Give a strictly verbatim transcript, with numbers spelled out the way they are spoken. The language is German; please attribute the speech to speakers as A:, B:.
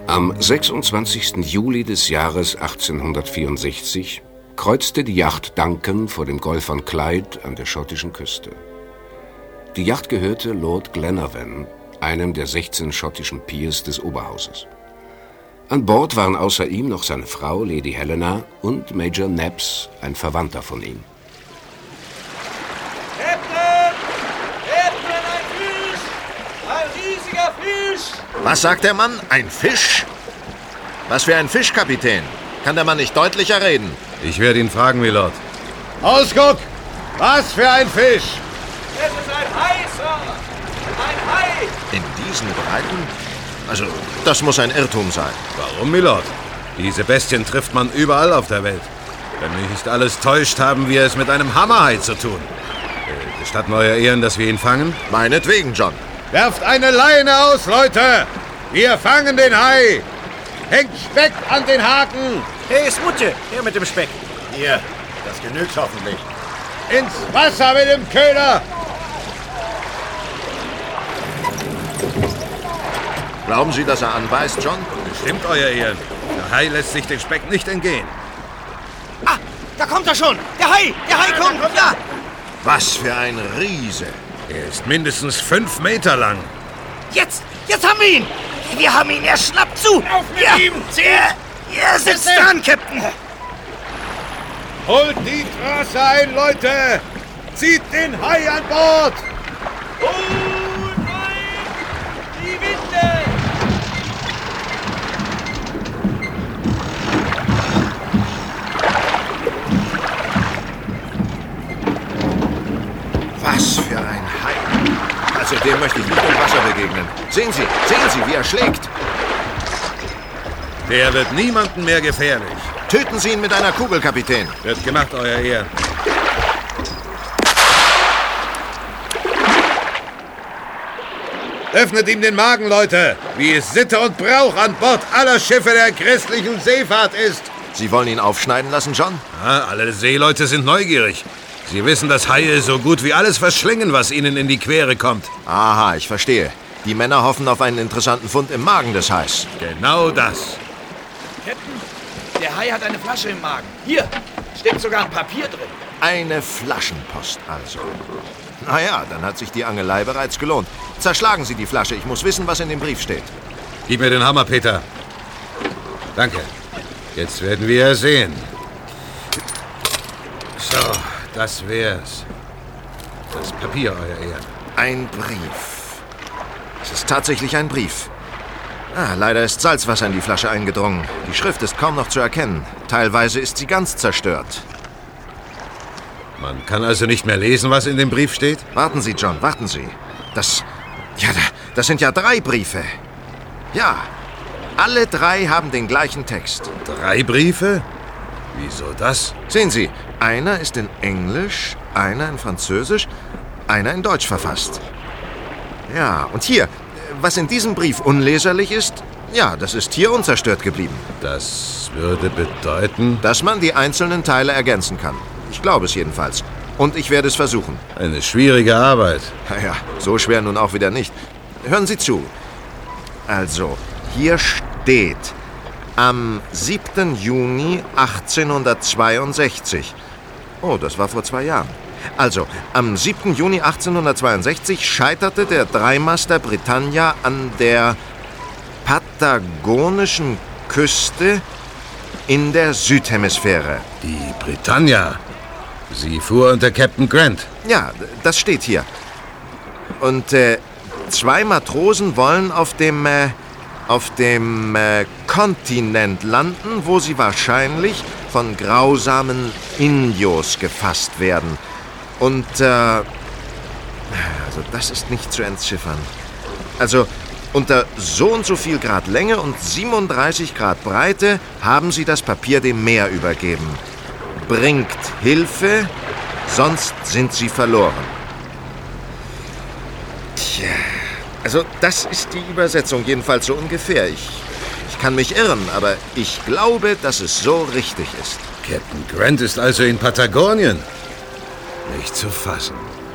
A: Am sechsundzwanzigsten Juli des Jahres achtzehnhundertvierundsechzig kreuzte die Yacht Duncan vor dem Golf von Clyde an der schottischen Küste. Die Yacht gehörte Lord Glenarvan, einem der sechzehn schottischen Peers des Oberhauses. An Bord waren außer ihm noch seine Frau, Lady Helena, und Major Knappes, ein Verwandter von ihm.
B: Captain! Captain, ein Fisch! Ein riesiger Fisch!
C: Was sagt der Mann? Ein Fisch? Was für ein Fisch, Kapitän? Kann der Mann nicht deutlicher reden?
D: Ich werde ihn fragen, Milord.
E: Ausguck! Was für ein Fisch!
B: Es ist ein Hai, Sir! Ein Hai!
C: In diesen Breiten? Also, das muss ein Irrtum sein.
D: Warum, Milord? Diese Bestien trifft man überall auf der Welt. Wenn mich nicht alles täuscht, haben wir es mit einem Hammerhai zu tun. Äh, gestatten Euer Ehren, dass wir ihn fangen?
C: Meinetwegen, John.
E: Werft eine Leine aus, Leute! Wir fangen den Hai! Hängt Speck an den Haken!
F: Hey, Smutje, her mit dem Speck.
C: Hier, das genügt hoffentlich.
E: Ins Wasser mit dem Köder!
C: Glauben Sie, dass er anbeißt, John?
D: Bestimmt, Euer Ehren. Der Hai lässt sich den Speck nicht entgehen.
F: Ah, da kommt er schon! Der Hai! Der Hai kommt! Ja!
C: Was für ein Riese!
D: Er ist mindestens fünf Meter lang.
F: Jetzt! Jetzt haben wir ihn! Wir haben ihn! Er schnappt zu!
B: Auf mit
F: ja,
B: ihm!
F: Er, er sitzt dran, Captain!
E: Holt die Trasse ein, Leute! Zieht den Hai an Bord!
B: Oh nein! Die Winde!
C: Was für ein Hai! Also dem möchte ich nicht im Wasser begegnen. Sehen Sie, sehen Sie, wie er schlägt.
D: Der wird niemandem mehr gefährlich.
C: Töten Sie ihn mit einer Kugel, Kapitän.
D: Wird gemacht, Euer Ehren.
E: Öffnet ihm den Magen, Leute! Wie es Sitte und Brauch an Bord aller Schiffe der christlichen Seefahrt ist!
C: Sie wollen ihn aufschneiden lassen, John?
D: Ja, alle Seeleute sind neugierig. Sie wissen, dass Haie so gut wie alles verschlingen, was ihnen in die Quere kommt.
C: Aha, ich verstehe. Die Männer hoffen auf einen interessanten Fund im Magen des Hais.
D: Genau das.
F: Captain, der Hai hat eine Flasche im Magen. Hier, steckt sogar ein Papier drin.
C: Eine Flaschenpost also. Na ja, dann hat sich die Angelei bereits gelohnt. Zerschlagen Sie die Flasche. Ich muss wissen, was in dem Brief steht.
D: Gib mir den Hammer, Peter. Danke. Jetzt werden wir ja sehen. So, das wär's. Das Papier, Euer Ehren.
C: Ein Brief. Es ist tatsächlich ein Brief. Ah, leider ist Salzwasser in die Flasche eingedrungen. Die Schrift ist kaum noch zu erkennen. Teilweise ist sie ganz zerstört.
D: Man kann also nicht mehr lesen, was in dem Brief steht?
C: Warten Sie, John, warten Sie. Das... Ja, das sind ja drei Briefe. Ja, alle drei haben den gleichen Text.
D: Drei Briefe? Wieso das?
C: Sehen Sie, einer ist in Englisch, einer in Französisch, einer in Deutsch verfasst. Ja, und hier, was in diesem Brief unleserlich ist, ja, das ist hier unzerstört geblieben.
D: Das würde bedeuten...
C: Dass man die einzelnen Teile ergänzen kann. Ich glaube es jedenfalls. Und ich werde es versuchen.
D: Eine schwierige Arbeit.
C: Naja, so schwer nun auch wieder nicht. Hören Sie zu. Also, hier steht... Am siebten Juni achtzehnhundertzweiundsechzig. Oh, das war vor zwei Jahren. Also, am siebten Juni achtzehnhundertzweiundsechzig scheiterte der Dreimaster Britannia an der patagonischen Küste in der Südhemisphäre.
D: Die Britannia. Sie fuhr unter Captain Grant.
C: Ja, das steht hier. Und äh, zwei Matrosen wollen auf dem... Äh, auf dem äh, Kontinent landen, wo sie wahrscheinlich von grausamen Indios gefasst werden. Und, äh, also das ist nicht zu entziffern. Also, unter so und so viel Grad Länge und siebenunddreißig Grad Breite haben sie das Papier dem Meer übergeben. Bringt Hilfe, sonst sind sie verloren. Tja... Also, das ist die Übersetzung, jedenfalls so ungefähr. Ich, ich kann mich irren, aber ich glaube, dass es so richtig ist.
D: Captain Grant ist also in Patagonien. Nicht zu fassen.